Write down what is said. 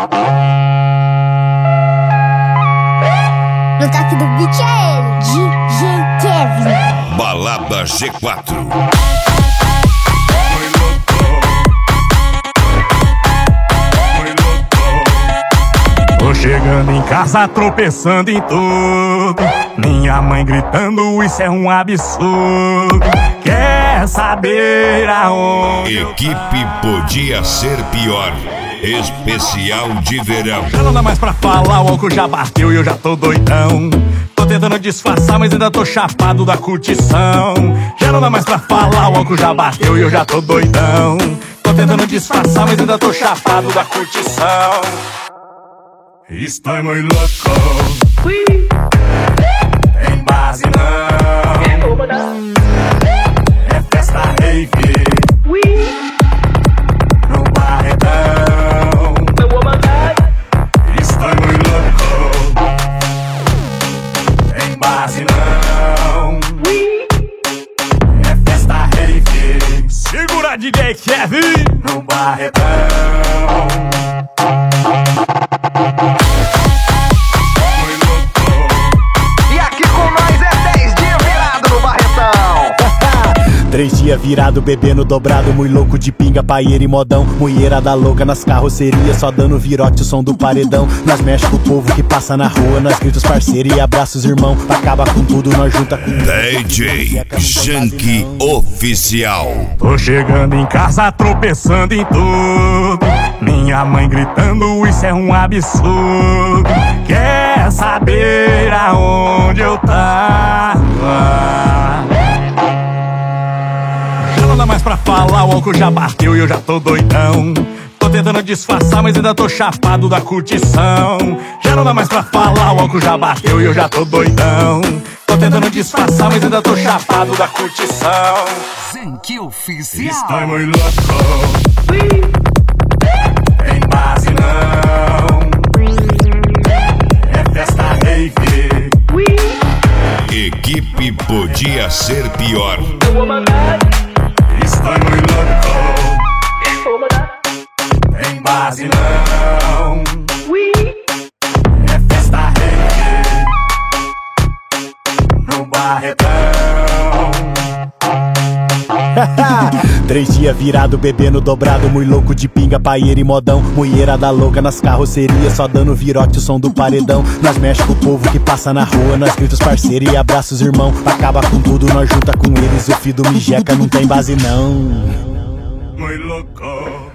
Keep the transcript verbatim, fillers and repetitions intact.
No toque do beat é ele, D J Kevin. Balada G quatro. Tô chegando em casa tropeçando em tudo, minha mãe gritando, isso é um absurdo. Quer saber aonde? Equipe podia ser pior. Especial de verão. Já não dá mais pra falar, o álcool já bateu e eu já tô doidão. Tô tentando disfarçar, mas ainda tô chapado da curtição. Já não dá mais pra falar, o álcool já bateu e eu já tô doidão. Tô tentando disfarçar, mas ainda tô chapado da curtição. Estou muito louco, tem base não, é festa rave, no barretão. Estou muito louco, tem base não, é festa rave. Segura D J Kevin no barretão. Três dias virado, bebendo dobrado, muito louco de pinga, paieira e modão. Mulherada louca nas carrocerias, só dando virote o som do paredão. Nós mexe com o povo que passa na rua, nós gritos parceiro e abraços irmão. Acaba com tudo, nós junta com D J Shanky Oficial. Tô chegando em casa tropeçando em tudo, minha mãe gritando, isso é um absurdo. Quer saber aonde eu tava? Não dá mais pra falar, o álcool já bateu e eu já tô doidão. Tô tentando disfarçar, mas ainda tô chapado da curtição. Já não dá mais pra falar, o álcool já bateu e eu já tô doidão. Tô tentando disfarçar, mas ainda tô chapado da curtição. Shanky Oficial. Estou muito louco, tem base não, é festa rave. Equipe podia ser pior. Estou muito louco, tem base não, é festa rave, no barretão. Três dias virado, bebendo dobrado, muito louco de pinga, paieira e modão. Mulherada louca nas carrocerias, só dando virote o som do paredão. Nós mexe com o povo que passa na rua, nós gritos parceiro e abraços irmão. Acaba com tudo, nós junta com eles, o filho do mijeca não tem base não. Muito louco.